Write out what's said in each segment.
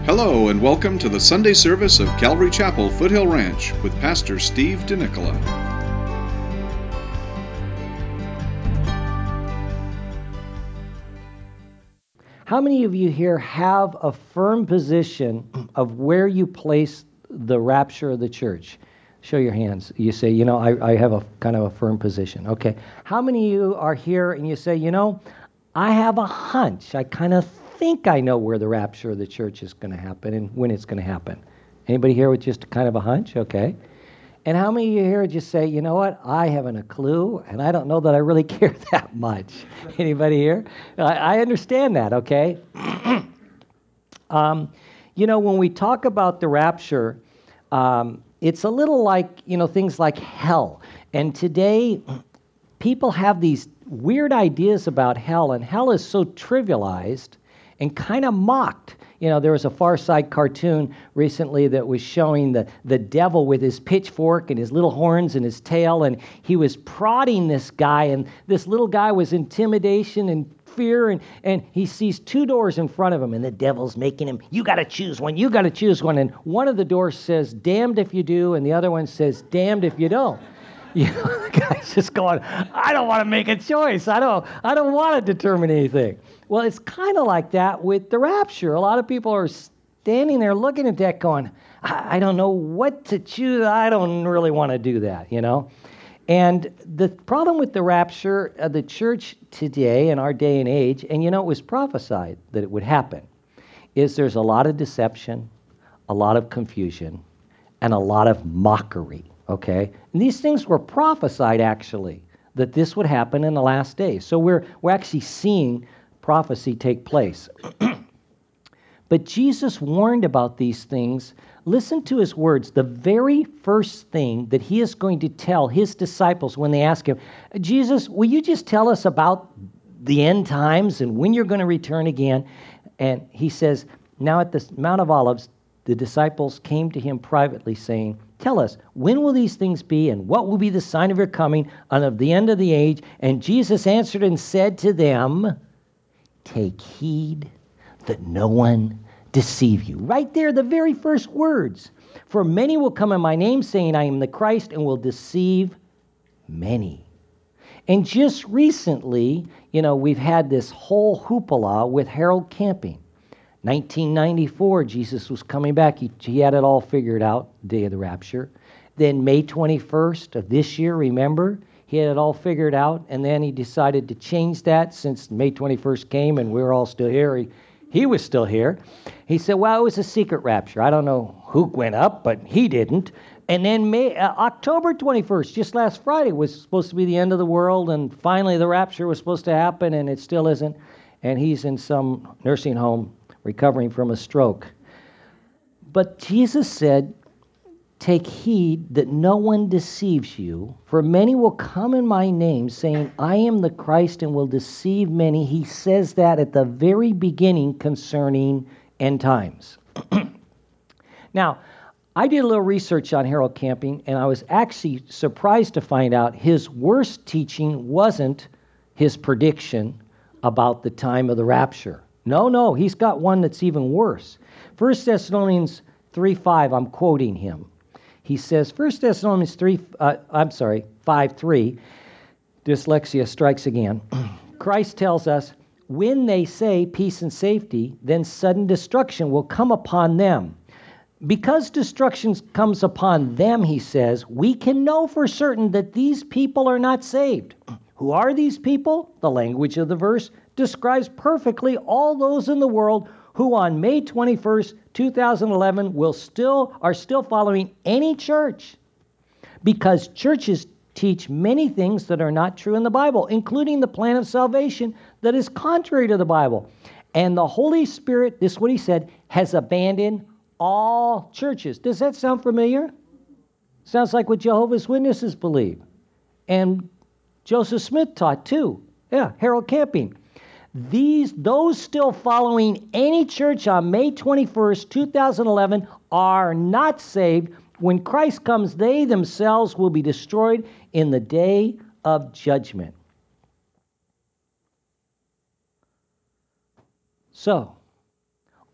Hello and welcome to the Sunday service of Calvary Chapel, Foothill Ranch, with Pastor Steve DeNicola. How many of you here have a firm position of where you place the rapture of the church? Show your hands. You say, I have a kind of a firm position. Okay. How many of you are here and you say, I have a hunch. I kind of think I know where the rapture of the church is going to happen and when it's going to happen. Anybody here with just kind of a hunch? Okay. And how many of you here just say, you know what, I haven't a clue, and I don't know that I really care that much? Anybody here? I understand that, okay? When we talk about the rapture, it's a little like, things like hell. And today, people have these weird ideas about hell, and hell is so trivialized and kind of mocked. There was a Far Side cartoon recently that was showing the devil with his pitchfork and his little horns and his tail, and he was prodding this guy, and this little guy was intimidation and fear, and he sees two doors in front of him, and the devil's making him, you got to choose one, and one of the doors says, damned if you do, and the other one says, damned if you don't. The guy's just going, I don't want to make a choice. I don't want to determine anything. Well, it's kind of like that with the rapture. A lot of people are standing there looking at that going, I don't know what to choose. I don't really want to do that, And the problem with the rapture of the church today in our day and age, and it was prophesied that it would happen, is there's a lot of deception, a lot of confusion, and a lot of mockery. Okay, and these things were prophesied actually that this would happen in the last days. So we're actually seeing prophecy take place. But Jesus warned about these things. Listen to his words. The very first thing that he is going to tell his disciples when they ask him, Jesus, will you just tell us about the end times and when you're going to return again? And he says, now at the Mount of Olives, the disciples came to him privately saying, tell us, when will these things be, and what will be the sign of your coming and of the end of the age? And Jesus answered and said to them, take heed that no one deceive you. Right there, the very first words. For many will come in my name, saying, I am the Christ, and will deceive many. And just recently, we've had this whole hoopla with Harold Camping. 1994, Jesus was coming back. He had it all figured out, day of the rapture. Then May 21st of this year, remember? He had it all figured out, and then he decided to change that since May 21st came and we were all still here. He was still here. He said, well, it was a secret rapture. I don't know who went up, but he didn't. And then October 21st, just last Friday, was supposed to be the end of the world, and finally the rapture was supposed to happen, and it still isn't. And he's in some nursing home recovering from a stroke. But Jesus said, take heed that no one deceives you, for many will come in my name, saying, I am the Christ, and will deceive many. He says that at the very beginning concerning end times. Now, I did a little research on Harold Camping, and I was actually surprised to find out his worst teaching wasn't his prediction about the time of the rapture. No, he's got one that's even worse. 1 Thessalonians 3:5, I'm quoting him. He says, 1 Thessalonians 5:3, dyslexia strikes again. Christ tells us, when they say peace and safety, then sudden destruction will come upon them. Because destruction comes upon them, he says, we can know for certain that these people are not saved. Who are these people? The language of the verse describes perfectly all those in the world who on May 21st, 2011 are still following any church, because churches teach many things that are not true in the Bible, including the plan of salvation that is contrary to the Bible. And the Holy Spirit, this is what he said, has abandoned all churches. Does that sound familiar? Sounds like what Jehovah's Witnesses believe. And Joseph Smith taught too. Yeah, Harold Camping. Those still following any church on May 21st, 2011 are not saved. When Christ comes, they themselves will be destroyed in the day of judgment. So,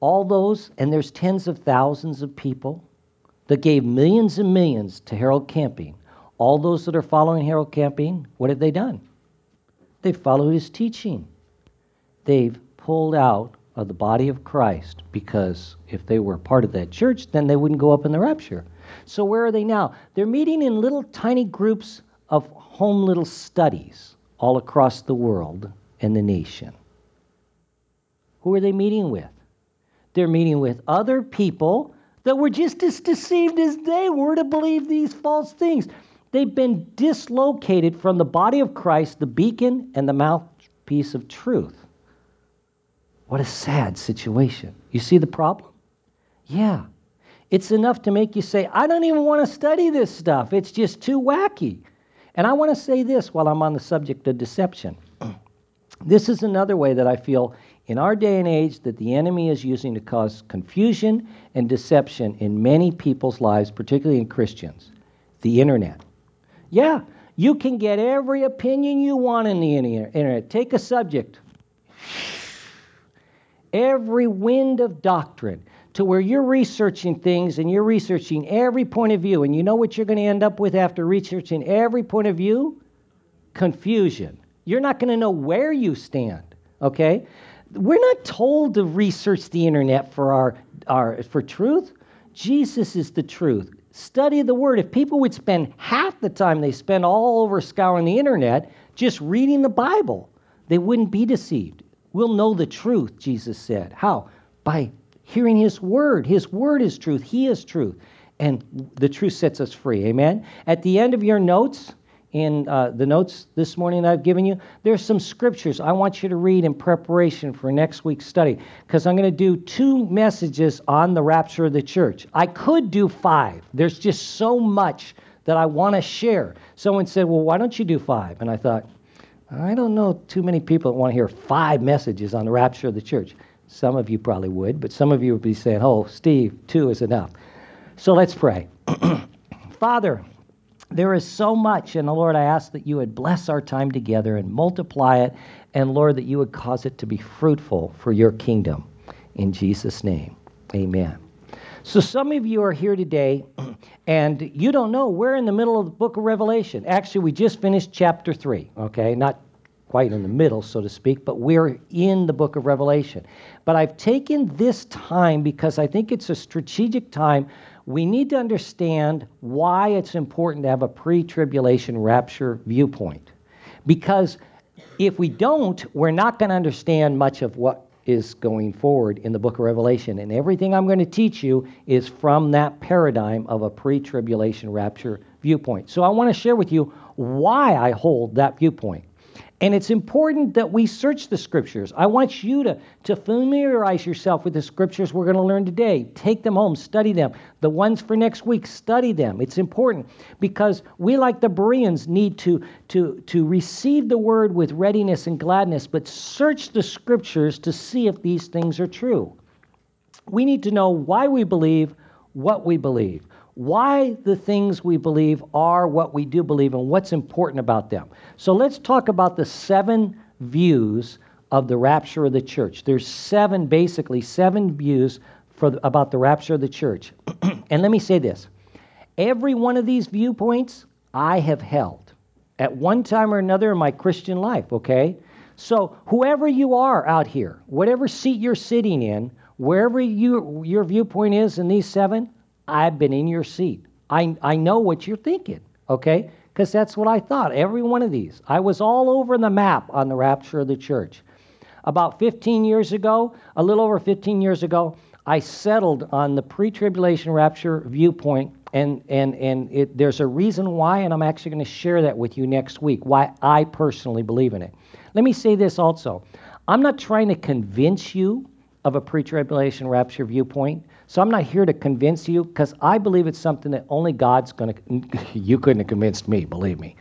All those, and there's tens of thousands of people that gave millions and millions to Harold Camping. All those that are following Harold Camping, what have they done? They've followed his teaching. They've pulled out of the body of Christ, because if they were part of that church, then they wouldn't go up in the rapture. So where are they now? They're meeting in little tiny groups of home little studies all across the world and the nation. Who are they meeting with? They're meeting with other people that were just as deceived as they were to believe these false things. They've been dislocated from the body of Christ, the beacon and the mouthpiece of truth. What a sad situation. You see the problem? Yeah. It's enough to make you say, I don't even want to study this stuff. It's just too wacky. And I want to say this while I'm on the subject of deception. This is another way that I feel in our day and age that the enemy is using to cause confusion and deception in many people's lives, particularly in Christians. The internet. Yeah, you can get every opinion you want in the internet. Take a subject. Every wind of doctrine, to where you're researching things and you're researching every point of view. And you know what you're going to end up with after researching every point of view? Confusion. You're not going to know where you stand, okay? We're not told to research the internet for for truth. Jesus is the truth. Study the Word. If people would spend half the time they spend all over scouring the internet just reading the Bible, they wouldn't be deceived. We'll know the truth, Jesus said. How? By hearing His Word. His Word is truth. He is truth. And the truth sets us free. Amen? At the end of your notes, in the notes this morning that I've given you, there's some scriptures I want you to read in preparation for next week's study, because I'm going to do 2 messages on the rapture of the church. I could do 5. There's just so much that I want to share. Someone said, well, why don't you do 5? And I thought, I don't know too many people that want to hear 5 messages on the rapture of the church. Some of you probably would, but some of you would be saying, oh, Steve, 2 is enough. So let's pray. Father, there is so much, and Lord, I ask that you would bless our time together and multiply it, and Lord, that you would cause it to be fruitful for your kingdom. In Jesus' name, amen. So some of you are here today, and you don't know. We're in the middle of the book of Revelation. Actually, we just finished chapter 3, okay? Not quite in the middle, so to speak, but we're in the book of Revelation. But I've taken this time because I think it's a strategic time. We need to understand why it's important to have a pre-tribulation rapture viewpoint. Because if we don't, we're not going to understand much of what is going forward in the book of Revelation. And everything I'm going to teach you is from that paradigm of a pre-tribulation rapture viewpoint. So I want to share with you why I hold that viewpoint. And it's important that we search the scriptures. I want you to familiarize yourself with the scriptures we're going to learn today. Take them home, study them. The ones for next week, study them. It's important because we, like the Bereans, need to receive the word with readiness and gladness, but search the scriptures to see if these things are true. We need to know why we believe what we believe. Why the things we believe are what we do believe and what's important about them. So let's talk about the 7 views of the rapture of the church. There's 7 views about the rapture of the church. And let me say this. Every one of these viewpoints I have held at one time or another in my Christian life, okay? So whoever you are out here, whatever seat you're sitting in, wherever your viewpoint is in these 7, I've been in your seat. I know what you're thinking, okay? Because that's what I thought. Every one of these. I was all over the map on the rapture of the church. About 15 years ago, a little over 15 years ago, I settled on the pre-tribulation rapture viewpoint, and there's a reason why, and I'm actually going to share that with you next week, why I personally believe in it. Let me say this also. I'm not trying to convince you of a pre-tribulation rapture viewpoint. So I'm not here to convince you, because I believe it's something that only God's going to... You couldn't have convinced me, believe me.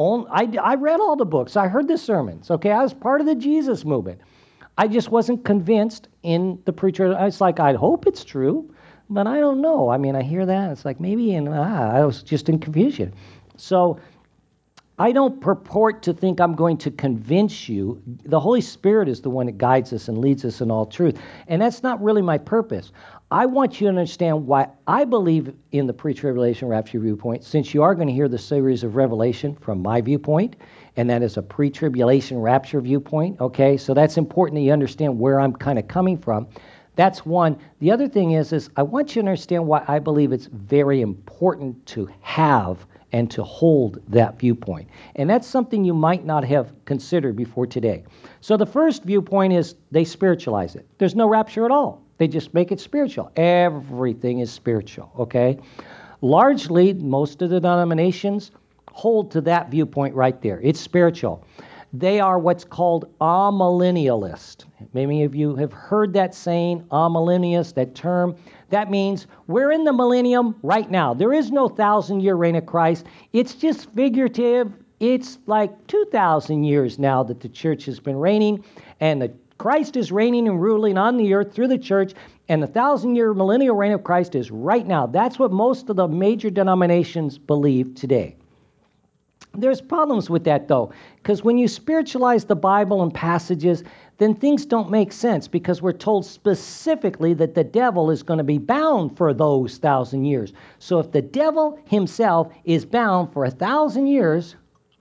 I read all the books. I heard the sermons. Okay, I was part of the Jesus movement. I just wasn't convinced in the preacher. It's like, I hope it's true, but I don't know. I mean, I hear that. It's like maybe, I was just in confusion. So I don't purport to think I'm going to convince you. The Holy Spirit is the one that guides us and leads us in all truth. And that's not really my purpose. I want you to understand why I believe in the pre-tribulation rapture viewpoint, since you are going to hear the series of Revelation from my viewpoint, and that is a pre-tribulation rapture viewpoint, okay? So that's important that you understand where I'm kind of coming from. That's one. The other thing is I want you to understand why I believe it's very important to have and to hold that viewpoint. And that's something you might not have considered before today. So the first viewpoint is they spiritualize it. There's no rapture at all. They just make it spiritual. Everything is spiritual, okay? Largely, most of the denominations hold to that viewpoint right there. It's spiritual. They are what's called amillennialist. Many of you have heard that saying, amillennialist, that term. That means we're in the millennium right now. There is no 1,000-year reign of Christ. It's just figurative. It's like 2,000 years now that the church has been reigning, and Christ is reigning and ruling on the earth through the church, and the 1,000-year millennial reign of Christ is right now. That's what most of the major denominations believe today. There's problems with that, though, because when you spiritualize the Bible and passages, then things don't make sense, because we're told specifically that the devil is going to be bound for those 1,000 years. So if the devil himself is bound for 1,000 years,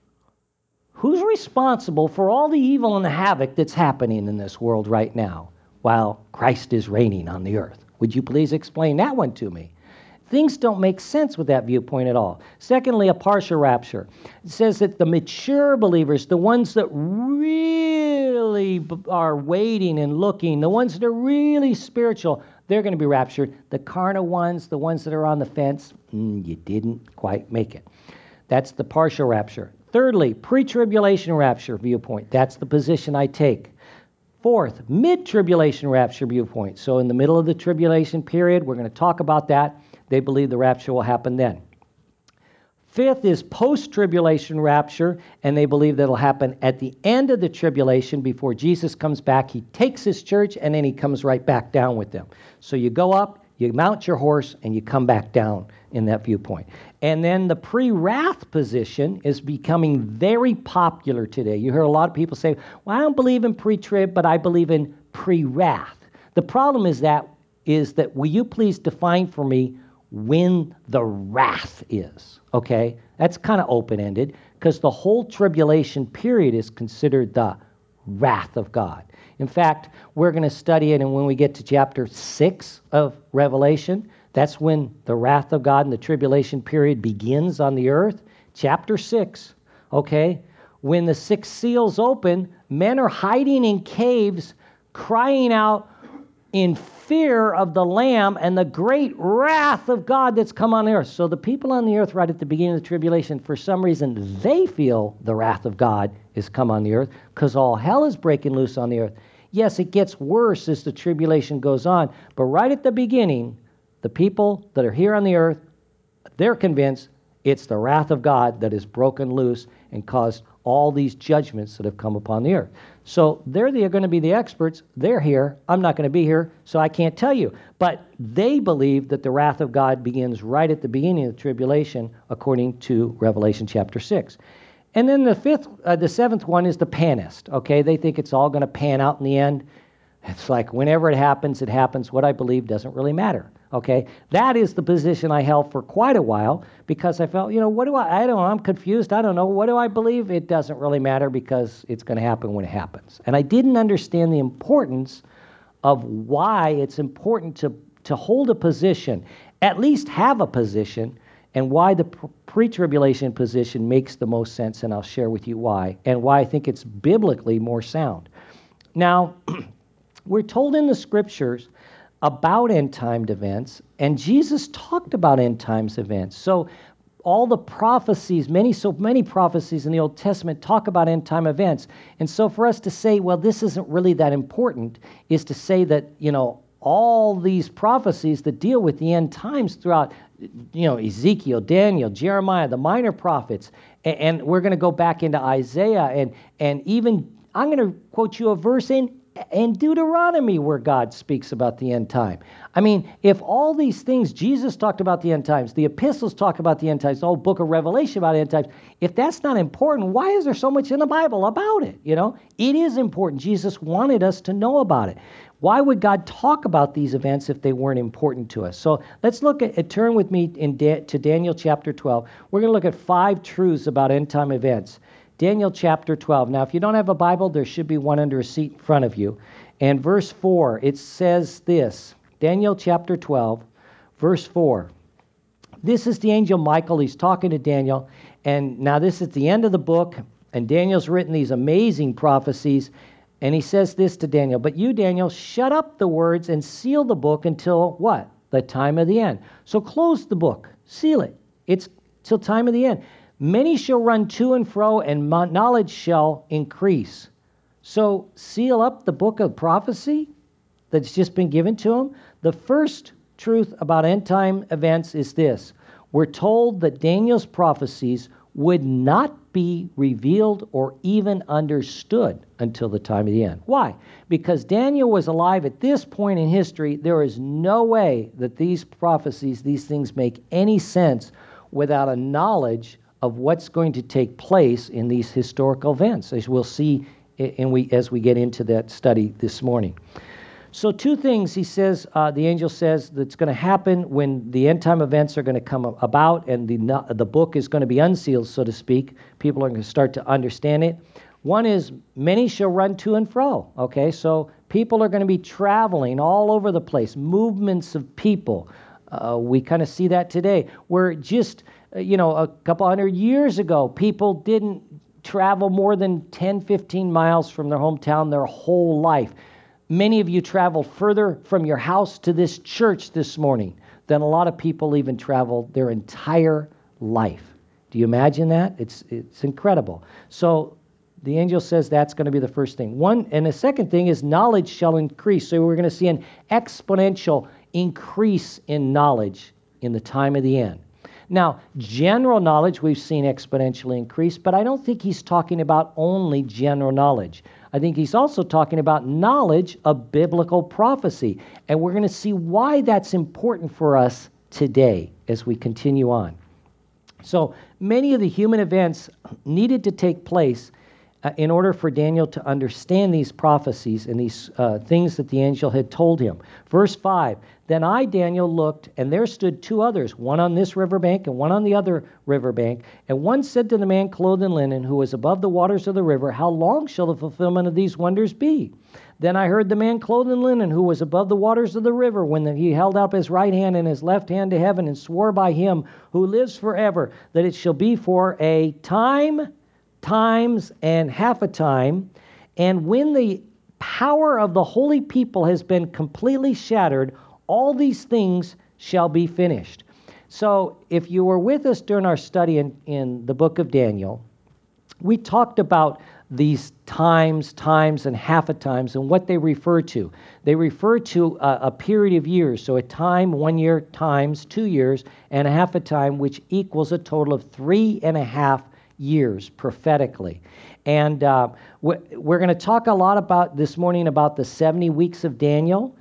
who's responsible for all the evil and the havoc that's happening in this world right now while Christ is reigning on the earth? Would you please explain that one to me? Things don't make sense with that viewpoint at all. Secondly, a partial rapture. It says that the mature believers, the ones that really are waiting and looking, the ones that are really spiritual, they're going to be raptured. The carnal ones, the ones that are on the fence, you didn't quite make it. That's the partial rapture. Thirdly, pre-tribulation rapture viewpoint. That's the position I take. Fourth, mid-tribulation rapture viewpoint. So in the middle of the tribulation period, we're going to talk about that. They believe the rapture will happen then. Fifth is post-tribulation rapture, and they believe that it'll happen at the end of the tribulation before Jesus comes back. He takes his church, and then he comes right back down with them. So you go up, you mount your horse, and you come back down in that viewpoint. And then the pre-wrath position is becoming very popular today. You hear a lot of people say, well, I don't believe in pre-trib, but I believe in pre-wrath. The problem is that will you please define for me when the wrath is, okay? That's kind of open-ended, because the whole tribulation period is considered the wrath of God. In fact, we're going to study it, and when we get to chapter 6 of Revelation, that's when the wrath of God and the tribulation period begins on the earth. Chapter 6, okay? When the 6 seals open, men are hiding in caves, crying out in fear of the Lamb and the great wrath of God that's come on the earth. So the people on the earth right at the beginning of the tribulation, for some reason, they feel the wrath of God is come on the earth because all hell is breaking loose on the earth. Yes, it gets worse as the tribulation goes on, but right at the beginning, the people that are here on the earth, they're convinced it's the wrath of God that is broken loose and caused all these judgments that have come upon the earth. So they're going to be the experts. They're here. I'm not going to be here, so I can't tell you. But they believe that the wrath of God begins right at the beginning of the tribulation, according to Revelation chapter 6. And then the seventh one is the panist. Okay, they think it's all going to pan out in the end. It's like whenever it happens, it happens. What I believe doesn't really matter. Okay, that is the position I held for quite a while, because I felt, what do I don't know, I'm confused. I don't know. What do I believe? It doesn't really matter, because it's going to happen when it happens. And I didn't understand the importance of why it's important to hold a position, at least have a position, and why the pre-tribulation position makes the most sense, and I'll share with you why, and why I think it's biblically more sound. Now, we're told in the scriptures about end time events, and Jesus talked about end times events. So all the prophecies, many prophecies in the Old Testament talk about end time events. And so for us to say, well, this isn't really that important, is to say that, all these prophecies that deal with the end times throughout, Ezekiel, Daniel, Jeremiah, the minor prophets, and we're going to go back into Isaiah, and even, I'm going to quote you a verse in and Deuteronomy where God speaks about the end time. I mean, if all these things, Jesus talked about the end times, the epistles talk about the end times, the whole book of Revelation about end times, if that's not important, why is there so much in the Bible about it? It is important. Jesus wanted us to know about it. Why would God talk about these events if they weren't important to us? So let's turn with me to Daniel chapter 12. We're going to look at 5 truths about end time events. Daniel chapter 12. Now, if you don't have a Bible, there should be one under a seat in front of you. And verse 4, it says this. Daniel chapter 12, verse 4. This is the angel Michael. He's talking to Daniel. And now this is the end of the book. And Daniel's written these amazing prophecies. And he says this to Daniel. But you, Daniel, shut up the words and seal the book until what? The time of the end. So close the book. Seal it. It's till time of the end. Many shall run to and fro, and knowledge shall increase. So seal up the book of prophecy that's just been given to them. The first truth about end time events is this. We're told that Daniel's prophecies would not be revealed or even understood until the time of the end. Why? Because Daniel was alive at this point in history. There is no way that these prophecies, these things make any sense without a knowledge of what's going to take place in these historical events, as we'll see as we get into that study this morning. So 2 things he says, the angel says, that's going to happen when the end time events are going to come about and the book is going to be unsealed, so to speak. People are going to start to understand it. One is many shall run to and fro. Okay, so people are going to be traveling all over the place, movements of people. We kind of see that today. Where just, a couple hundred years ago, people didn't travel more than 10, 15 miles from their hometown their whole life. Many of you traveled further from your house to this church this morning than a lot of people even travel their entire life. Do you imagine that? It's incredible. So the angel says that's going to be the first thing. And the second thing is knowledge shall increase. So we're going to see an exponential increase in knowledge in the time of the end. Now, general knowledge we've seen exponentially increase, but I don't think he's talking about only general knowledge. I think he's also talking about knowledge of biblical prophecy. And we're going to see why that's important for us today as we continue on. So many of the human events needed to take place in order for Daniel to understand these prophecies and these things that the angel had told him. Verse 5, then I, Daniel, looked, and there stood 2 others, one on this riverbank and one on the other riverbank. And one said to the man clothed in linen, who was above the waters of the river, how long shall the fulfillment of these wonders be? Then I heard the man clothed in linen, who was above the waters of the river, when he held up his right hand and his left hand to heaven, and swore by him who lives forever, that it shall be for a time, times, and half a time, and when the power of the holy people has been completely shattered, all these things shall be finished. So if you were with us during our study in the book of Daniel, we talked about these times, and half a times, and what they refer to. They refer to a period of years. So a time, 1 year, times 2 years, and a half a time, which equals a total of 3.5 years prophetically. And we're going to talk a lot about this morning about the 70 weeks of Daniel.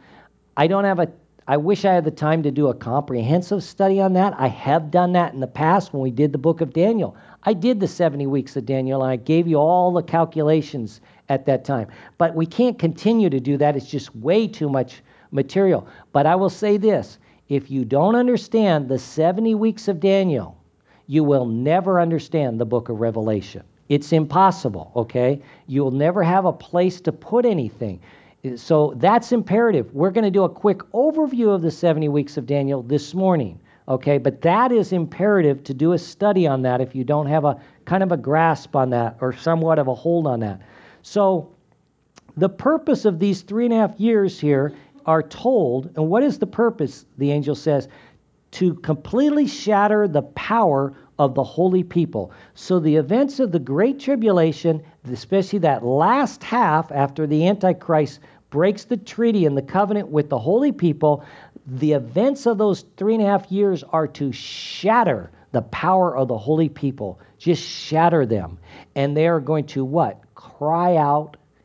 I wish I had the time to do a comprehensive study on that. I have done that in the past when we did the book of Daniel. I did the 70 weeks of Daniel, and I gave you all the calculations at that time. But we can't continue to do that. It's just way too much material. But I will say this. If you don't understand the 70 weeks of Daniel, you will never understand the book of Revelation. It's impossible, okay? You'll never have a place to put anything. So that's imperative. We're going to do a quick overview of the 70 weeks of Daniel this morning, okay? But that is imperative to do a study on that if you don't have a kind of a grasp on that or somewhat of a hold on that. So the purpose of these 3.5 years here are told, and what is the purpose, the angel says? To completely shatter the power of the holy people. So the events of the Great Tribulation, especially that last half after the Antichrist breaks the treaty and the covenant with the holy people, the events of those 3.5 years are to shatter the power of the holy people. Just shatter them. And they are going to what? Cry out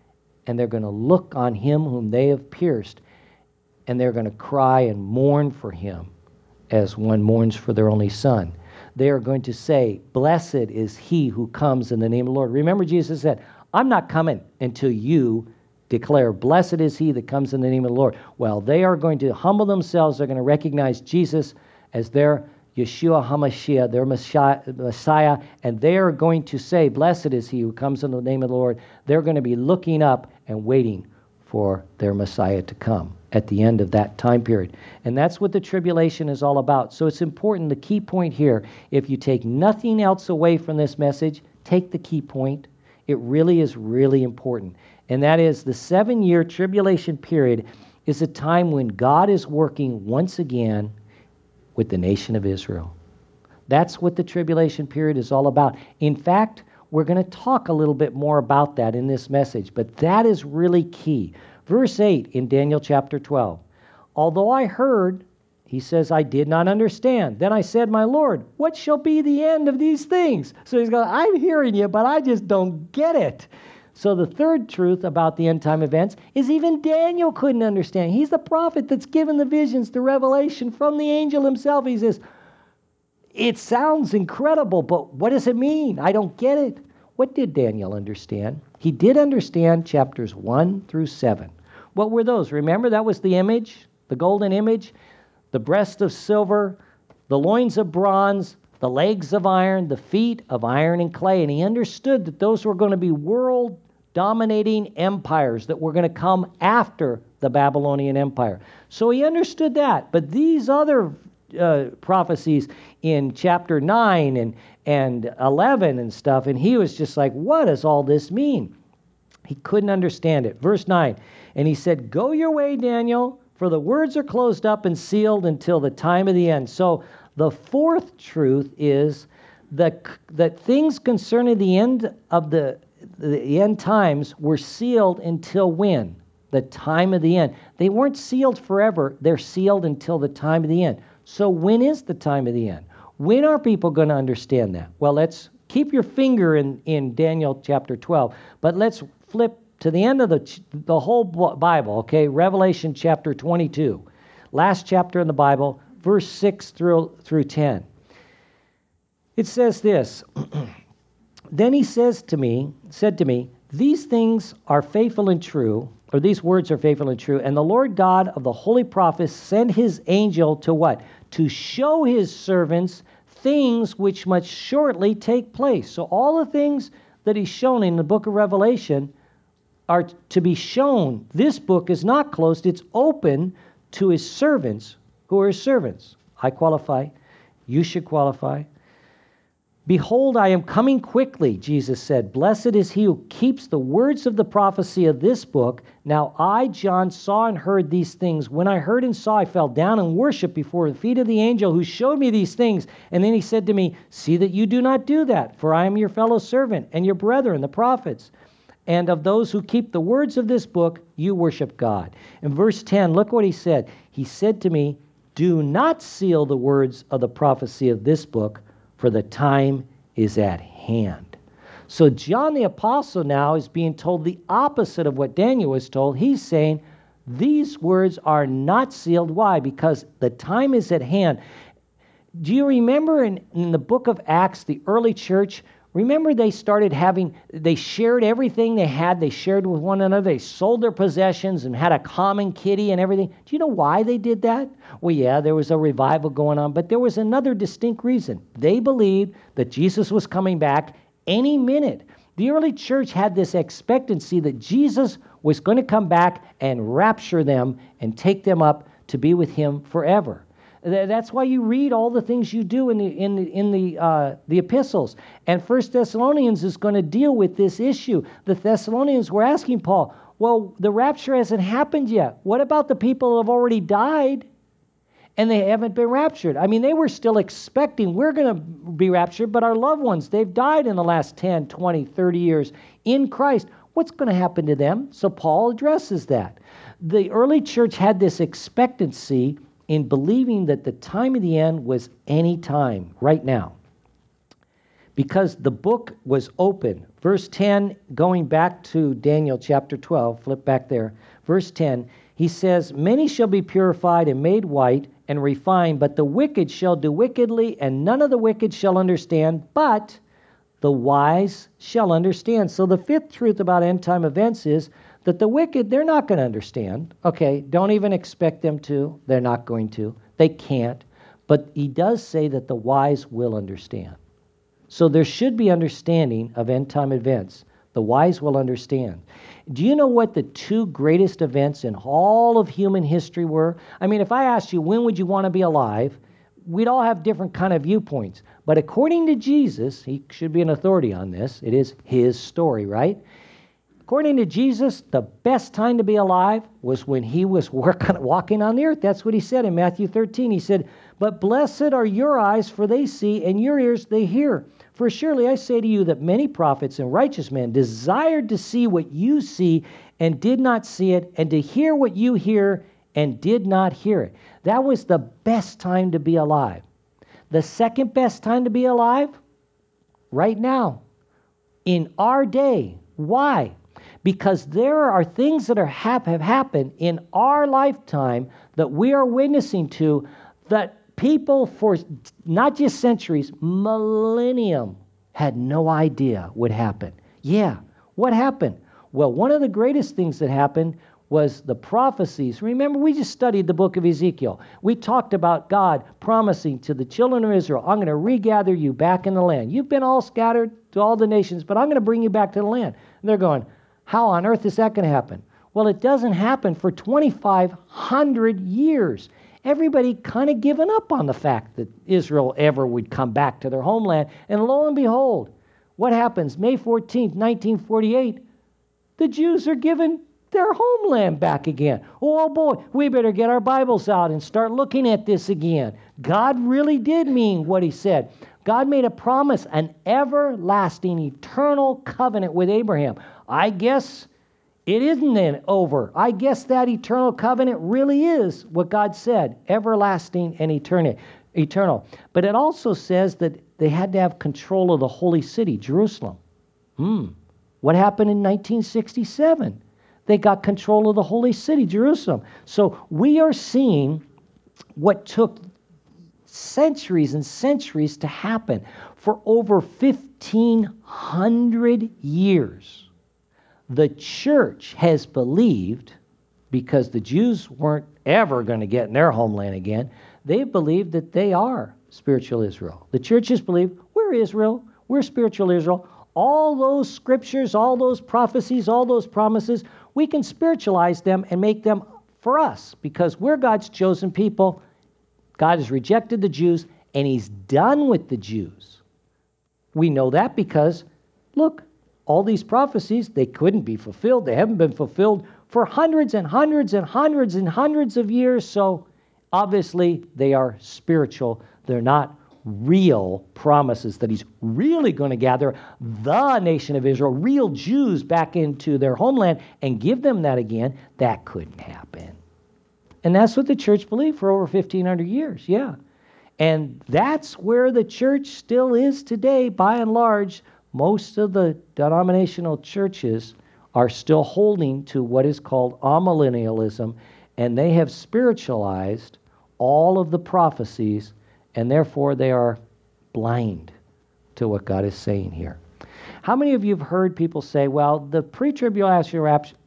and they're going to look on him whom they have pierced, and they're going to cry and mourn for him as one mourns for their only son. They are going to say, blessed is he who comes in the name of the Lord. Remember, Jesus said, I'm not coming until you declare, blessed is he that comes in the name of the Lord. Well, they are going to humble themselves. They're going to recognize Jesus as their Yeshua HaMashiach, their Messiah, and they are going to say, blessed is he who comes in the name of the Lord. They're going to be looking up and waiting for their Messiah to come at the end of that time period. And that's what the tribulation is all about. So it's important, the key point here, if you take nothing else away from this message, take the key point. It really is really important. And that is the 7-year tribulation period is a time when God is working once again with the nation of Israel. That's what the tribulation period is all about. In fact, we're going to talk a little bit more about that in this message, but that is really key. Verse 8 in Daniel chapter 12. Although I heard, he says, I did not understand. Then I said, my Lord, what shall be the end of these things? So he's going, I'm hearing you, but I just don't get it. So the third truth about the end time events is even Daniel couldn't understand. He's the prophet that's given the visions, the revelation from the angel himself. He says, it sounds incredible, but what does it mean? I don't get it. What did Daniel understand? He did understand chapters 1 through 7. What were those? Remember, that was the image, the golden image, the breast of silver, the loins of bronze, the legs of iron, the feet of iron and clay. And he understood that those were going to be world-dominating empires that were going to come after the Babylonian Empire. So he understood that. But these other prophecies in chapter 9 and 11 and stuff, and he was just like, what does all this mean? He couldn't understand it. Verse 9, and he said, go your way, Daniel, for the words are closed up and sealed until the time of the end. So the fourth truth is that things concerning the end of the end times were sealed until when? The time of the end. They weren't sealed forever. They're sealed until the time of the end. So when is the time of the end? When are people going to understand that? Well, let's keep your finger in Daniel chapter 12, but let's flip to the end of the whole Bible, okay? Revelation chapter 22, last chapter in the Bible, verse 6 through 10. It says this, then he said to me, these things are faithful and true, or these words are faithful and true, and the Lord God of the holy prophets sent his angel to what? To show his servants things which must shortly take place. So all the things that he's shown in the book of Revelation are to be shown. This book is not closed. It's open to his servants. Who are his servants? I qualify. You should qualify. Behold, I am coming quickly, Jesus said. Blessed is he who keeps the words of the prophecy of this book. Now I, John, saw and heard these things. When I heard and saw, I fell down and worshiped before the feet of the angel who showed me these things. And then he said to me, see that you do not do that, for I am your fellow servant and your brethren, the prophets. And of those who keep the words of this book, you worship God. In verse 10, look what he said. He said to me, do not seal the words of the prophecy of this book, for the time is at hand. So John the Apostle now is being told the opposite of what Daniel was told. He's saying these words are not sealed. Why? Because the time is at hand. Do you remember in the book of Acts, the early church, remember they shared everything they had. They shared with one another. They sold their possessions and had a common kitty and everything. Do you know why they did that? Well, yeah, there was a revival going on, but there was another distinct reason. They believed that Jesus was coming back any minute. The early church had this expectancy that Jesus was going to come back and rapture them and take them up to be with him forever. That's why you read all the things you do in the epistles. And 1 Thessalonians is going to deal with this issue. The Thessalonians were asking Paul, well, the rapture hasn't happened yet. What about the people who have already died and they haven't been raptured? I mean, they were still expecting we're going to be raptured, but our loved ones, they've died in the last 10, 20, 30 years in Christ. What's going to happen to them? So Paul addresses that. The early church had this expectancy in believing that the time of the end was any time, right now. because the book was open. Verse 10, going back to Daniel chapter 12, flip back there. Verse 10, he says, many shall be purified and made white and refined, but the wicked shall do wickedly, and none of the wicked shall understand, but the wise shall understand. So the fifth truth about end time events is that the wicked, they're not going to understand. Okay, don't even expect them to. They're not going to. They can't. But he does say that the wise will understand. So there should be understanding of end time events. The wise will understand. Do you know what the two greatest events in all of human history were? I mean, if I asked you, when would you want to be alive? We'd all have different kind of viewpoints. But according to Jesus, he should be an authority on this. It is his story, right? According to Jesus, the best time to be alive was when he was walking on the earth. That's what he said in Matthew 13. He said, but blessed are your eyes, for they see, and your ears, they hear. For surely I say to you that many prophets and righteous men desired to see what you see and did not see it, and to hear what you hear and did not hear it. That was the best time to be alive. The second best time to be alive? Right now. In our day. Why? Because there are things that have happened in our lifetime that we are witnessing to that people for not just centuries, millennium had no idea would happen. Yeah, what happened? Well, one of the greatest things that happened was the prophecies. Remember, we just studied the book of Ezekiel. We talked about God promising to the children of Israel, I'm going to regather you back in the land. You've been all scattered to all the nations, but I'm going to bring you back to the land. And they're going, how on earth is that going to happen? Well, it doesn't happen for 2,500 years. Everybody kind of given up on the fact that Israel ever would come back to their homeland. And lo and behold, what happens? May 14th, 1948, the Jews are given their homeland back again. Oh boy, we better get our Bibles out and start looking at this again. God really did mean what he said. God made a promise, an everlasting, eternal covenant with Abraham. I guess it isn't over. I guess that eternal covenant really is what God said, everlasting and eternal. But it also says that they had to have control of the holy city, Jerusalem. What happened in 1967? They got control of the holy city, Jerusalem. So we are seeing what took centuries and centuries to happen. For over 1,500 years, the church has believed, because the Jews weren't ever going to get in their homeland again, they believed that they are spiritual Israel. The church has believed, we're Israel, we're spiritual Israel. All those scriptures, all those prophecies, all those promises, we can spiritualize them and make them for us because we're God's chosen people. God has rejected the Jews and he's done with the Jews. We know that because, look, all these prophecies, they couldn't be fulfilled. They haven't been fulfilled for hundreds and hundreds and hundreds and hundreds of years. So obviously they are spiritual. They're not real promises that he's really going to gather the nation of Israel, real Jews, back into their homeland and give them that again. That couldn't happen. And that's what the church believed for over 1,500 years. Yeah. And that's where the church still is today, by and large. Most of the denominational churches are still holding to what is called amillennialism, and they have spiritualized all of the prophecies, and therefore they are blind to what God is saying here. How many of you have heard people say, well, the pre-tribulation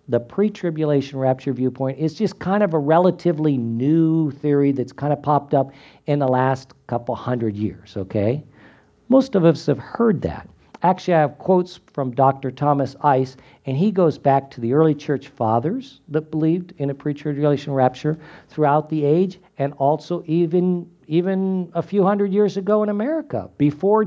rapture viewpoint is just kind of a relatively new theory that's kind of popped up in the last couple hundred years, okay? Most of us have heard that. Actually, I have quotes from Dr. Thomas Ice, and he goes back to the early church fathers that believed in a pre-tribulation rapture throughout the age, and also even a few hundred years ago in America, before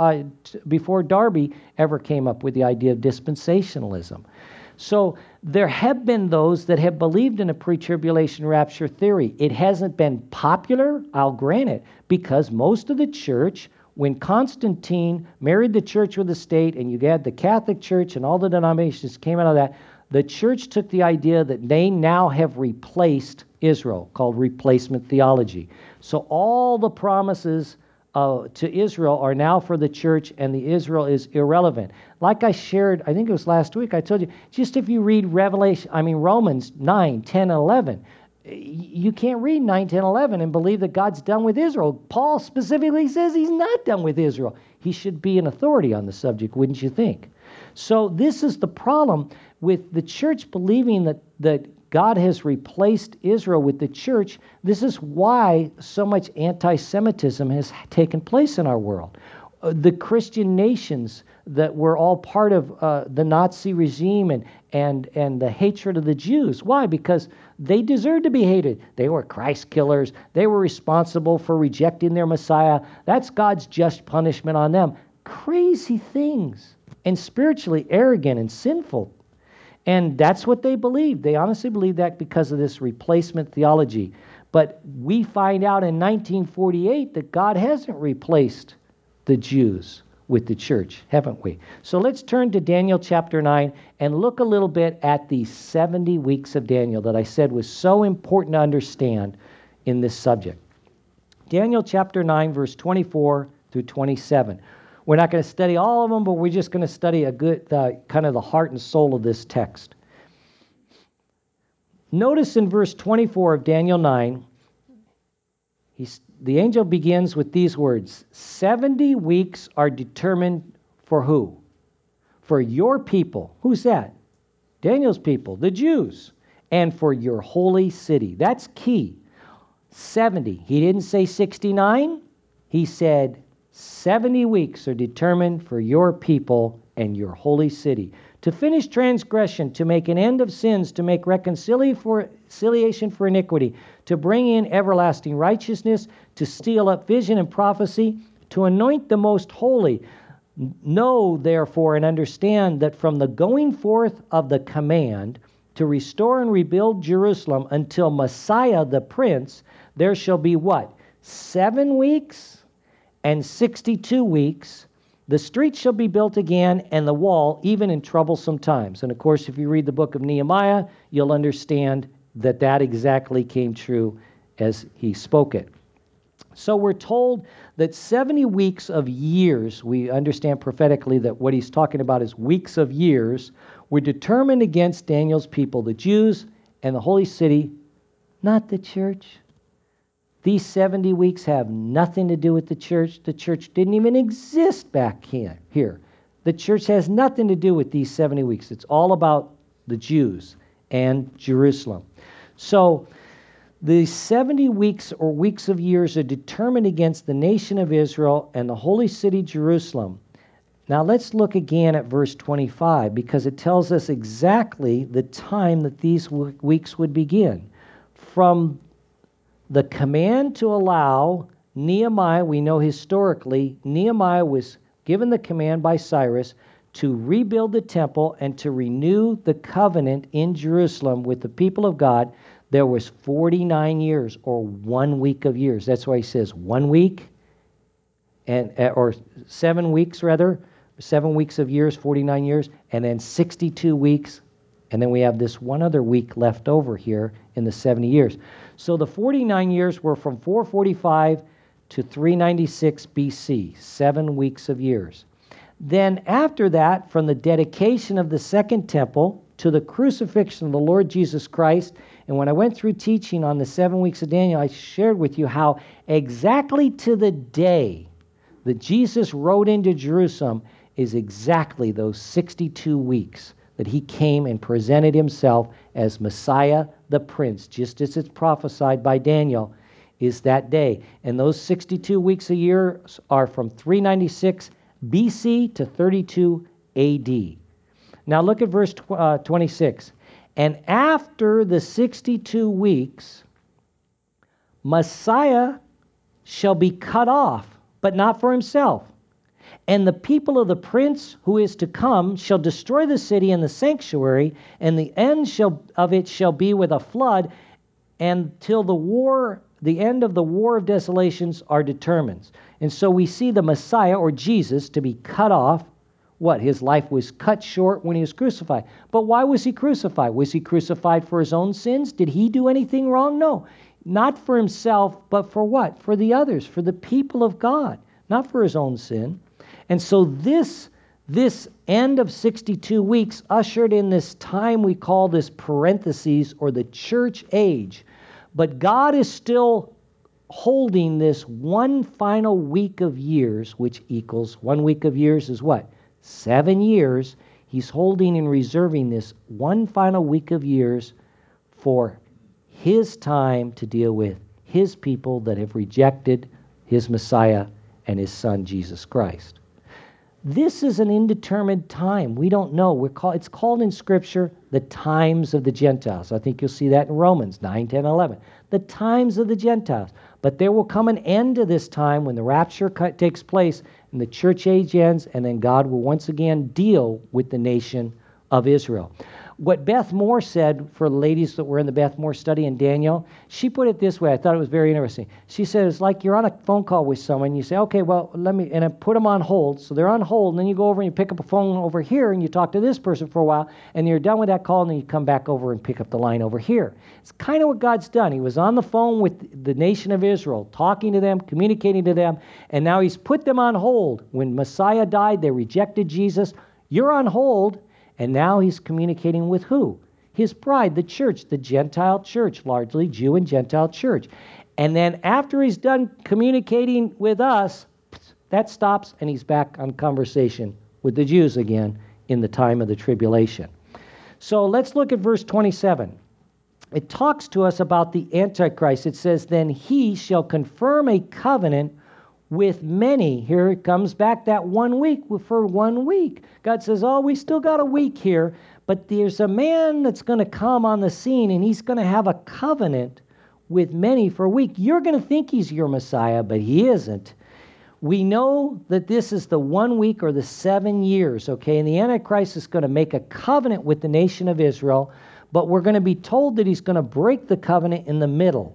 Darby ever came up with the idea of dispensationalism. So there have been those that have believed in a pre-tribulation rapture theory. It hasn't been popular, I'll grant it, because most of the church, when Constantine married the church with the state, and you had the Catholic Church and all the denominations came out of that, the church took the idea that they now have replaced Israel, called replacement theology. So all the promises to Israel are now for the church, and the Israel is irrelevant. Like I shared, I think it was last week, I told you, just if you read Romans 9, 10, and 11, you can't read 9, 10, 11 and believe that God's done with Israel. Paul specifically says he's not done with Israel. He should be an authority on the subject, wouldn't you think? So this is the problem with the church believing that God has replaced Israel with the church. This is why so much anti-Semitism has taken place in our world. The Christian nations that were all part of the Nazi regime and the hatred of the Jews. Why? Because they deserved to be hated. They were Christ killers. They were responsible for rejecting their Messiah. That's God's just punishment on them. Crazy things. And spiritually arrogant and sinful. And that's what they believed. They honestly believed that because of this replacement theology. But we find out in 1948 that God hasn't replaced the Jews with the church, haven't we? So let's turn to Daniel chapter 9 and look a little bit at the 70 weeks of Daniel that I said was so important to understand in this subject. Daniel chapter 9, verse 24 through 27. We're not going to study all of them, but we're just going to study a good kind of the heart and soul of this text. Notice in verse 24 of Daniel 9, the angel begins with these words, 70 weeks are determined for who? For your people. Who's that? Daniel's people, the Jews. And for your holy city. That's key. 70. He didn't say 69. He said 70 weeks are determined for your people and your holy city. To finish transgression, to make an end of sins, to make reconciliation for iniquity, to bring in everlasting righteousness, to seal up vision and prophecy, to anoint the most holy. Know, therefore, and understand that from the going forth of the command to restore and rebuild Jerusalem until Messiah the Prince, there shall be what? 7 weeks and 62 weeks. The streets shall be built again, and the wall, even in troublesome times. And of course, if you read the book of Nehemiah, you'll understand that that exactly came true as he spoke it. So we're told that 70 weeks of years, we understand prophetically that what he's talking about is weeks of years, were determined against Daniel's people, the Jews and the holy city, not the church. These 70 weeks have nothing to do with the church. The church didn't even exist back here. The church has nothing to do with these 70 weeks. It's all about the Jews and Jerusalem. So the 70 weeks or weeks of years are determined against the nation of Israel and the holy city Jerusalem. Now let's look again at verse 25 because it tells us exactly the time that these weeks would begin. From the command to allow Nehemiah, we know historically, Nehemiah was given the command by Cyrus to rebuild the temple and to renew the covenant in Jerusalem with the people of God. There was 49 years or 1 week of years. That's why he says 1 week or 7 weeks rather, 7 weeks of years, 49 years, and then 62 weeks. And then we have this one other week left over here in the 70 years. So the 49 years were from 445 to 396 BC, 7 weeks of years. Then after that, from the dedication of the second temple to the crucifixion of the Lord Jesus Christ, and when I went through teaching on the 7 weeks of Daniel, I shared with you how exactly to the day that Jesus rode into Jerusalem is exactly those 62 weeks that he came and presented himself as Messiah the Prince, just as it's prophesied by Daniel, is that day. And those 62 weeks a year are from 396 BC to 32 AD. Now look at verse 26. And after the 62 weeks, Messiah shall be cut off, but not for himself. And the people of the prince who is to come shall destroy the city and the sanctuary, and the end of it shall be with a flood, until the end of the war of desolations are determined. And so we see the Messiah, or Jesus, to be cut off. What? His life was cut short when he was crucified. But why was he crucified? Was he crucified for his own sins? Did he do anything wrong? No. Not for himself, but for what? For the others, for the people of God. not for his own sin. And so this end of 62 weeks ushered in this time we call this parentheses or the church age. But God is still holding this one final week of years, which equals 1 week of years is what? 7 years. He's holding and reserving this one final week of years for his time to deal with his people that have rejected his Messiah and his Son, Jesus Christ. This is an indeterminate time. We don't know. It's called in Scripture the times of the Gentiles. I think you'll see that in Romans 9, 10, 11. The times of the Gentiles. But there will come an end to this time when the rapture takes place and the church age ends, and then God will once again deal with the nation of Israel. What Beth Moore said, for the ladies that were in the Beth Moore study in Daniel, she put it this way. I thought it was very interesting. She said, it's like you're on a phone call with someone. You say, okay, well, and I put them on hold. So they're on hold, and then you go over and you pick up a phone over here, and you talk to this person for a while, and you're done with that call, and then you come back over and pick up the line over here. It's kind of what God's done. He was on the phone with the nation of Israel, talking to them, communicating to them, and now he's put them on hold. When Messiah died, they rejected Jesus. You're on hold. And now he's communicating with who? His bride, the church, the Gentile church, largely Jew and Gentile church. And then after he's done communicating with us, that stops and he's back on conversation with the Jews again in the time of the tribulation. So let's look at verse 27. It talks to us about the Antichrist. It says, then he shall confirm a covenant with many. Here it comes back that 1 week for 1 week. God says, oh, we still got a week here, but there's a man that's going to come on the scene and he's going to have a covenant with many for a week. You're going to think he's your Messiah, but he isn't. We know that this is the 1 week or the 7 years, okay? And the Antichrist is going to make a covenant with the nation of Israel, but we're going to be told that he's going to break the covenant in the middle.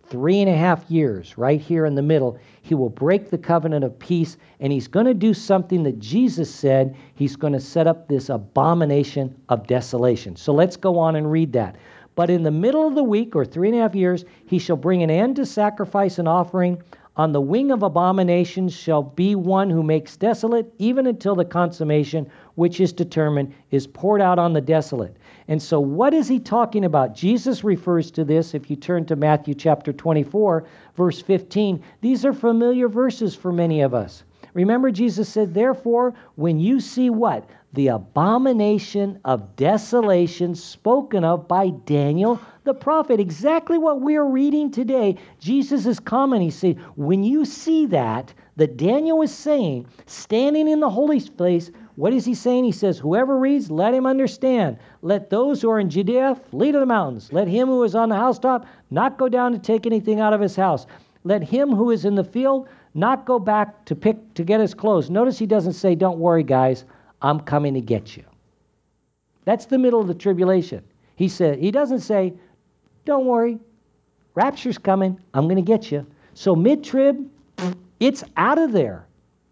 3.5 years, right here in the middle, he will break the covenant of peace, and he's going to do something that Jesus said. He's going to set up this abomination of desolation. So let's go on and read that. But in the middle of the week, or 3.5 years, he shall bring an end to sacrifice and offering. On the wing of abominations shall be one who makes desolate, even until the consummation, which is determined, is poured out on the desolate. And so what is he talking about? Jesus refers to this, if you turn to Matthew chapter 24, verse 15. These are familiar verses for many of us. Remember, Jesus said, therefore, when you see what? The abomination of desolation spoken of by Daniel the prophet. Exactly what we're reading today. Jesus is commenting. He said, when you see that Daniel is saying, standing in the holy place, what is he saying? He says, whoever reads, let him understand. Let those who are in Judea flee to the mountains. Let him who is on the housetop not go down to take anything out of his house. Let him who is in the field not go back to get his clothes. Notice he doesn't say, don't worry, guys, I'm coming to get you. That's the middle of the tribulation. He doesn't say, don't worry, rapture's coming, I'm going to get you. So mid-trib, it's out of there.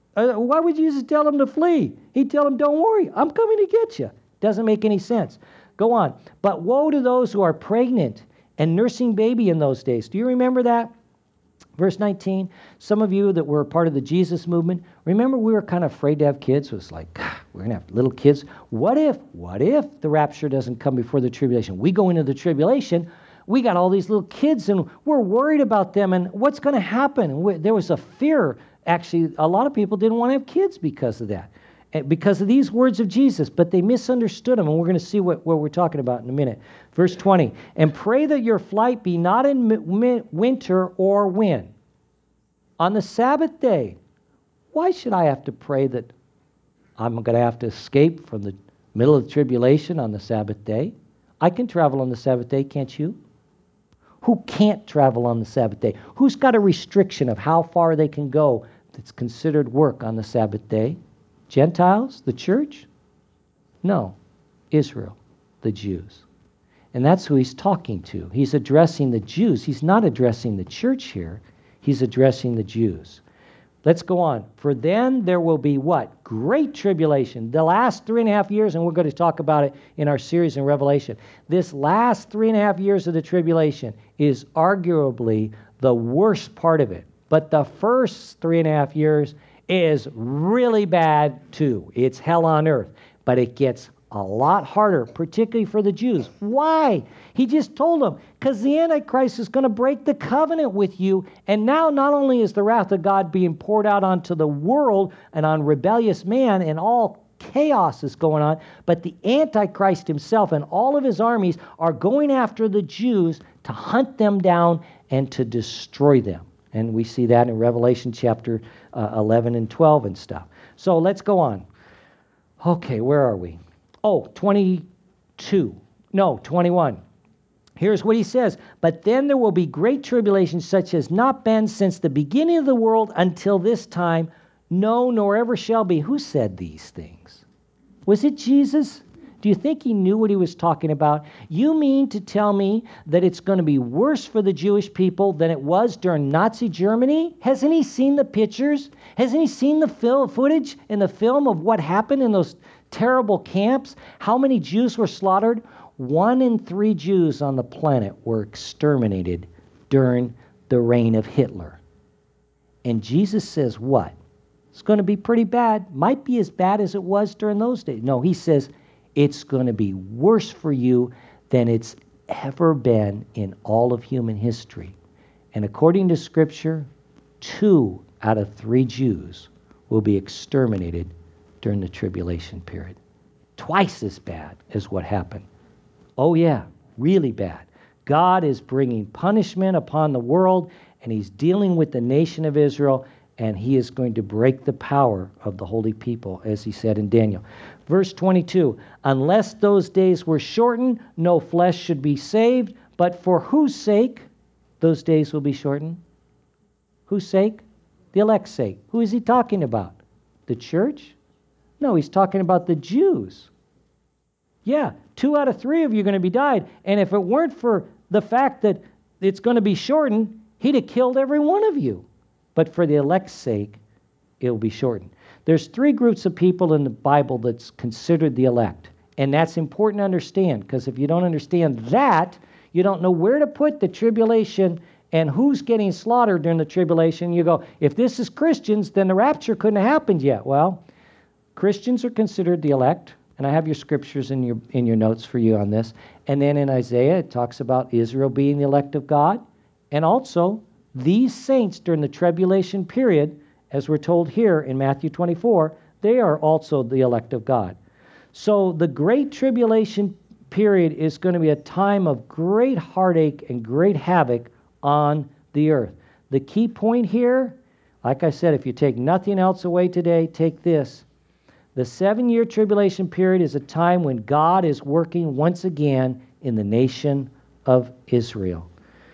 Why would Jesus tell them to flee? He'd tell them, don't worry, I'm coming to get you. Doesn't make any sense. Go on. But woe to those who are pregnant and nursing baby in those days. Do you remember that? Verse 19, some of you that were a part of the Jesus movement, remember we were kind of afraid to have kids. It was like, we're going to have little kids. What if the rapture doesn't come before the tribulation? We go into the tribulation, we got all these little kids and we're worried about them and what's going to happen? There was a fear. Actually, a lot of people didn't want to have kids because of that, because of these words of Jesus, but they misunderstood them, and we're going to see what we're talking about in a minute. Verse 20, and pray that your flight be not in winter or when? On the Sabbath day. Why should I have to pray that I'm going to have to escape from the middle of the tribulation on the Sabbath day? I can travel on the Sabbath day, can't you? Who can't travel on the Sabbath day? Who's got a restriction of how far they can go that's considered work on the Sabbath day? Gentiles, the church? No, Israel, the Jews. And that's who he's talking to. He's addressing the Jews. He's not addressing the church here. He's addressing the Jews. Let's go on. For then there will be what? Great tribulation. The last 3.5 years, and we're going to talk about it in our series in Revelation. This last 3.5 years of the tribulation is arguably the worst part of it. But the first 3.5 years is really bad too. It's hell on earth. But it gets a lot harder, particularly for the Jews. Why? He just told them, because the Antichrist is going to break the covenant with you. And now not only is the wrath of God being poured out onto the world and on rebellious man, and all chaos is going on, but the Antichrist himself and all of his armies are going after the Jews to hunt them down and to destroy them. And we see that in Revelation chapter 11 and 12 and stuff. So let's go on. Okay, where are we? Oh, 21. Here's what he says. But then there will be great tribulation such as not been since the beginning of the world until this time, no, nor ever shall be. Who said these things? Was it Jesus? Do you think he knew what he was talking about? You mean to tell me that it's going to be worse for the Jewish people than it was during Nazi Germany? Hasn't he seen the pictures? Hasn't he seen the footage in the film of what happened in those terrible camps? How many Jews were slaughtered? 1 in 3 Jews on the planet were exterminated during the reign of Hitler. And Jesus says what? It's going to be pretty bad. Might be as bad as it was during those days. No, he says it's going to be worse for you than it's ever been in all of human history. And according to Scripture, 2 out of 3 Jews will be exterminated during the tribulation period. Twice as bad as what happened. Oh yeah, really bad. God is bringing punishment upon the world, and he's dealing with the nation of Israel, and he is going to break the power of the holy people, as he said in Daniel. Verse 22, unless those days were shortened, no flesh should be saved, but for whose sake those days will be shortened? Whose sake? The elect's sake. Who is he talking about? The church? No, he's talking about the Jews. Yeah, 2 out of 3 of you are going to be died. And if it weren't for the fact that it's going to be shortened, he'd have killed every one of you. But for the elect's sake, it will be shortened. There's 3 groups of people in the Bible that's considered the elect. And that's important to understand, because if you don't understand that, you don't know where to put the tribulation and who's getting slaughtered during the tribulation. You go, if this is Christians, then the rapture couldn't have happened yet. Well, Christians are considered the elect. And I have your scriptures in your notes for you on this. And then in Isaiah, it talks about Israel being the elect of God. And also, these saints during the tribulation period, as we're told here in Matthew 24, they are also the elect of God. So the great tribulation period is going to be a time of great heartache and great havoc on the earth. The key point here, like I said, if you take nothing else away today, take this. The 7-year tribulation period is a time when God is working once again in the nation of Israel.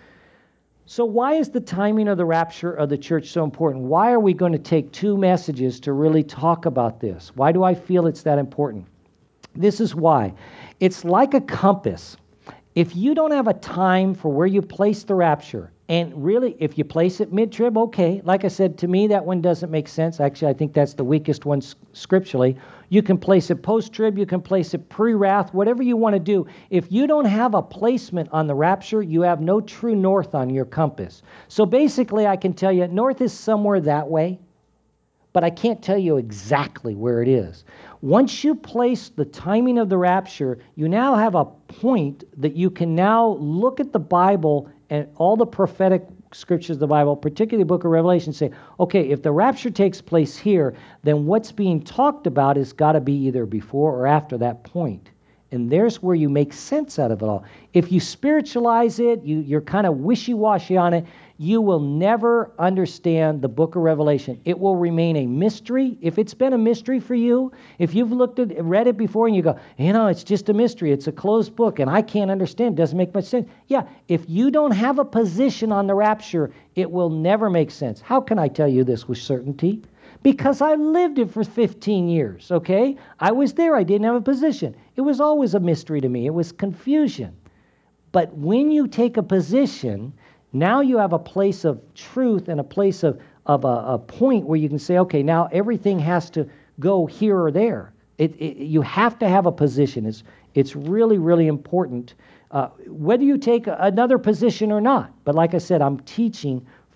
So why is the timing of the rapture of the church so important? Why are we going to take 2 messages to really talk about this? Why do I feel it's that important? This is why. It's like a compass. If you don't have a time for where you place the rapture, and really, if you place it mid-trib, okay. Like I said, to me, that one doesn't make sense. Actually, I think that's the weakest one scripturally. You can place it post-trib, you can place it pre-wrath, whatever you want to do. If you don't have a placement on the rapture, you have no true north on your compass. So basically, I can tell you, north is somewhere that way, but I can't tell you exactly where it is. Once you place the timing of the rapture, you now have a point that you can now look at the Bible and all the prophetic scriptures of the Bible, particularly the book of Revelation, say, okay, if the rapture takes place here, then what's being talked about has got to be either before or after that point. And there's where you make sense out of it all. If you spiritualize it, you're kind of wishy-washy on it, you will never understand the book of Revelation. It will remain a mystery. If it's been a mystery for you, if you've read it before and you go, it's just a mystery, it's a closed book, and I can't understand, it doesn't make much sense. Yeah, if you don't have a position on the rapture, it will never make sense. How can I tell you this with certainty? Because I lived it for 15 years, okay? I was there. I didn't have a position. It was always a mystery to me. It was confusion. But when you take a position, now you have a place of truth and a place of a point where you can say, okay, now everything has to go here or there. You have to have a position. It's really, really important, whether you take another position or not. But like I said, I'm teaching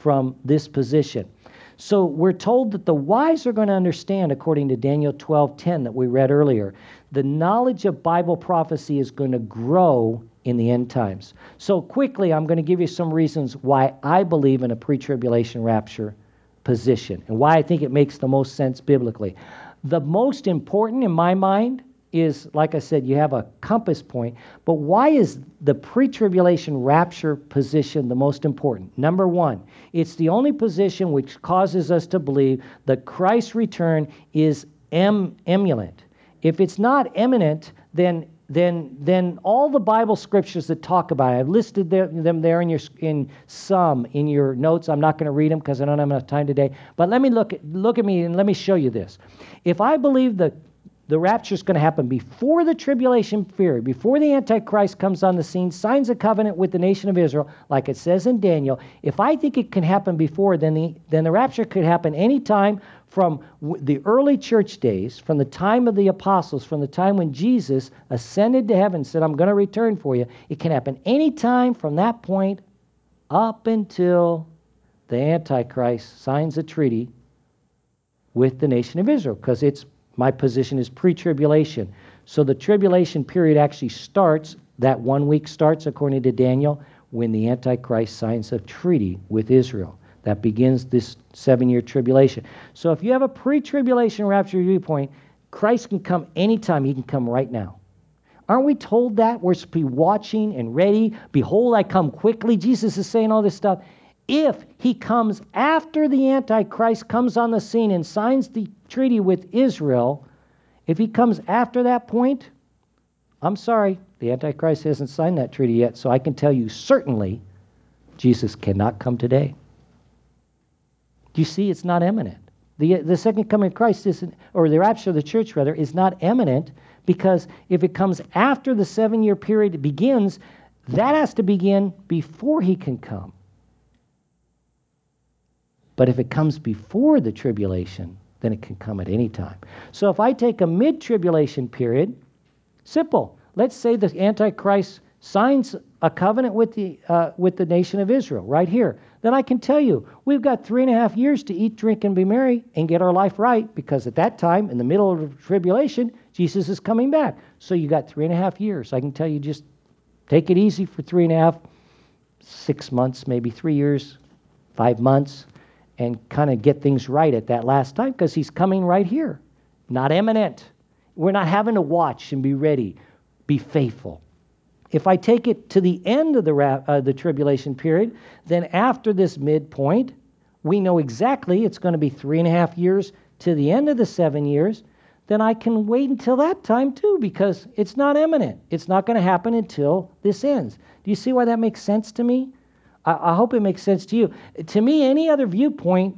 from this position. So we're told that the wise are going to understand, according to Daniel 12:10 that we read earlier, the knowledge of Bible prophecy is going to grow in the end times. So quickly, I'm going to give you some reasons why I believe in a pre-tribulation rapture position and why I think it makes the most sense biblically. The most important in my mind is, like I said, you have a compass point, but why is the pre-tribulation rapture position the most important? Number one, it's the only position which causes us to believe that Christ's return is imminent. If it's not imminent, then all the Bible scriptures that talk about it, I've listed them there in your notes. I'm not going to read them because I don't have enough time today. But let me look at me and let me show you this. If I believe the rapture is going to happen before the tribulation period, before the Antichrist comes on the scene, signs a covenant with the nation of Israel, like it says in Daniel, if I think it can happen before, then the rapture could happen anytime from the early church days, from the time of the apostles, from the time when Jesus ascended to heaven and said, I'm going to return for you. It can happen anytime from that point up until the Antichrist signs a treaty with the nation of Israel, because my position is pre-tribulation. So the tribulation period actually starts, that 1 week starts, according to Daniel, when the Antichrist signs a treaty with Israel. That begins this 7-year tribulation. So if you have a pre-tribulation rapture viewpoint, Christ can come anytime. He can come right now. Aren't we told that? We're supposed to be watching and ready. Behold, I come quickly. Jesus is saying all this stuff. If he comes after the Antichrist comes on the scene and signs the treaty with Israel, if he comes after that point, I'm sorry, the Antichrist hasn't signed that treaty yet, so I can tell you certainly Jesus cannot come today. Do you see? It's not imminent. The second coming of Christ isn't, or the rapture of the church rather, is not imminent, because if it comes after the 7-year period begins, that has to begin before he can come. But if it comes before the tribulation, then it can come at any time. So if I take a mid-tribulation period, simple. Let's say the Antichrist signs a covenant with the nation of Israel right here. Then I can tell you, we've got 3.5 years to eat, drink, and be merry and get our life right, because at that time, in the middle of the tribulation, Jesus is coming back. So you got 3.5 years. I can tell you, just take it easy for 3.5, 6 months, maybe 3 years, 5 months, and kind of get things right at that last time, because he's coming right here. Not imminent. We're not having to watch and be ready. Be faithful. If I take it to the end of the tribulation period, then after this midpoint, we know exactly it's going to be 3.5 years to the end of the 7 years. Then I can wait until that time too, because it's not imminent. It's not going to happen until this ends. Do you see why that makes sense to me? I hope it makes sense to you. To me, any other viewpoint,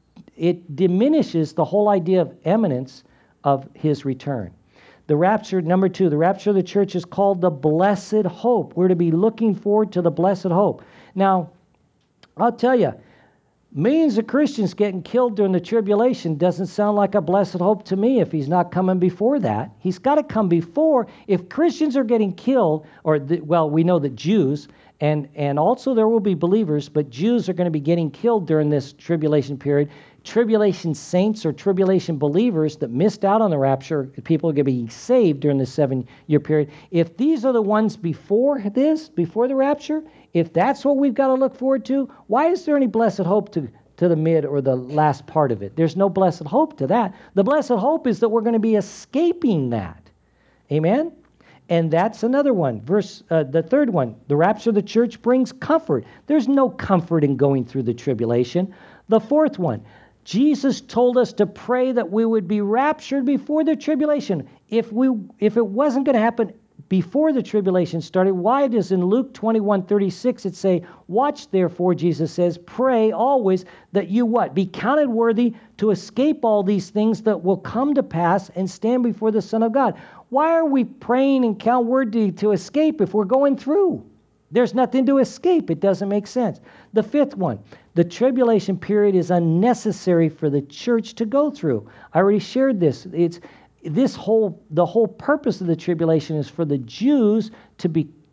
it diminishes the whole idea of imminence of his return. The rapture, number 2, the rapture of the church is called the blessed hope. We're to be looking forward to the blessed hope. Now, I'll tell you, millions of Christians getting killed during the tribulation doesn't sound like a blessed hope to me if he's not coming before that. He's got to come before. If Christians are getting killed, we know that Jews, and also there will be believers, but Jews are going to be getting killed during this tribulation period. Tribulation saints or tribulation believers that missed out on the rapture, people are going to be saved during the 7-year period. If these are the ones before the rapture, if that's what we've got to look forward to, why is there any blessed hope to the mid or the last part of it? There's no blessed hope to that. The blessed hope is that we're going to be escaping that. Amen? And that's another one. The third one, the rapture of the church brings comfort. There's no comfort in going through the tribulation. The fourth one, Jesus told us to pray that we would be raptured before the tribulation. If it wasn't going to happen before the tribulation started, why does in Luke 21:36 it say, watch therefore, Jesus says, pray always that you what? Be counted worthy to escape all these things that will come to pass and stand before the Son of God. Why are we praying and count worthy to escape if we're going through? There's nothing to escape. It doesn't make sense. The fifth one, the tribulation period is unnecessary for the church to go through. I already shared this. The whole purpose of the tribulation is for the Jews to be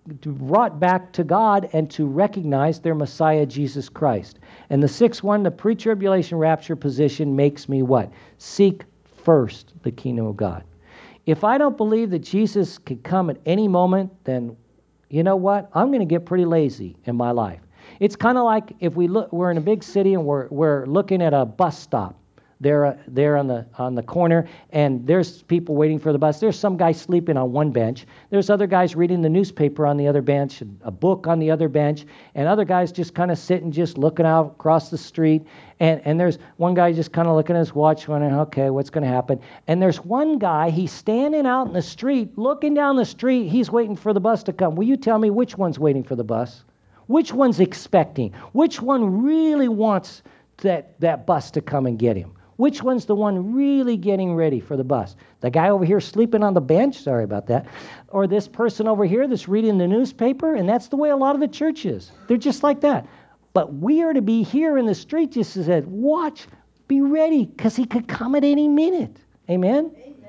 brought back to God and to recognize their Messiah, Jesus Christ. And the sixth one, the pre-tribulation rapture position, makes me what? Seek first the kingdom of God. If I don't believe that Jesus could come at any moment, then you know what? I'm going to get pretty lazy in my life. It's kind of like if we're in a big city and we're looking at a bus stop. They're on the corner, and there's people waiting for the bus. There's some guy sleeping on one bench. There's other guys reading the newspaper on the other bench, and a book on the other bench, and other guys just kind of sitting, just looking out across the street. And there's one guy just kind of looking at his watch, wondering, okay, what's going to happen? And there's one guy, he's standing out in the street, looking down the street. He's waiting for the bus to come. Will you tell me which one's waiting for the bus? Which one's expecting? Which one really wants that bus to come and get him? Which one's the one really getting ready for the bus? The guy over here sleeping on the bench? Sorry about that. Or this person over here that's reading the newspaper? And that's the way a lot of the church is. They're just like that. But we are to be here in the street just as said, watch, be ready, because he could come at any minute. Amen?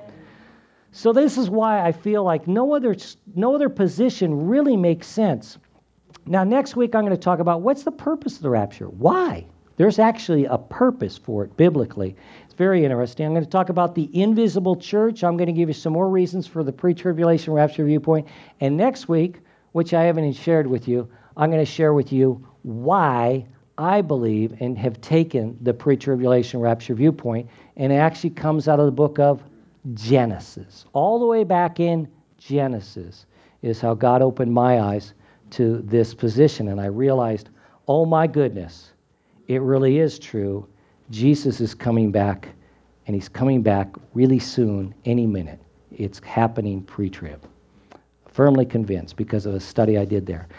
So this is why I feel like no other position really makes sense. Now, next week I'm going to talk about what's the purpose of the rapture. Why? There's actually a purpose for it biblically. It's very interesting. I'm going to talk about the invisible church. I'm going to give you some more reasons for the pre-tribulation rapture viewpoint. And next week, which I haven't even shared with you, I'm going to share with you why I believe and have taken the pre-tribulation rapture viewpoint. And it actually comes out of the book of Genesis. All the way back in Genesis is how God opened my eyes to this position. And I realized, oh my goodness, it really is true. Jesus is coming back, and he's coming back really soon, any minute. It's happening pre-trib. Firmly convinced because of a study I did there.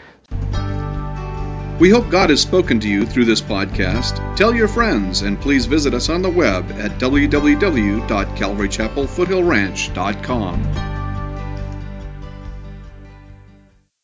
We hope God has spoken to you through this podcast. Tell your friends, and please visit us on the web at www.calvarychapelfoothillranch.com.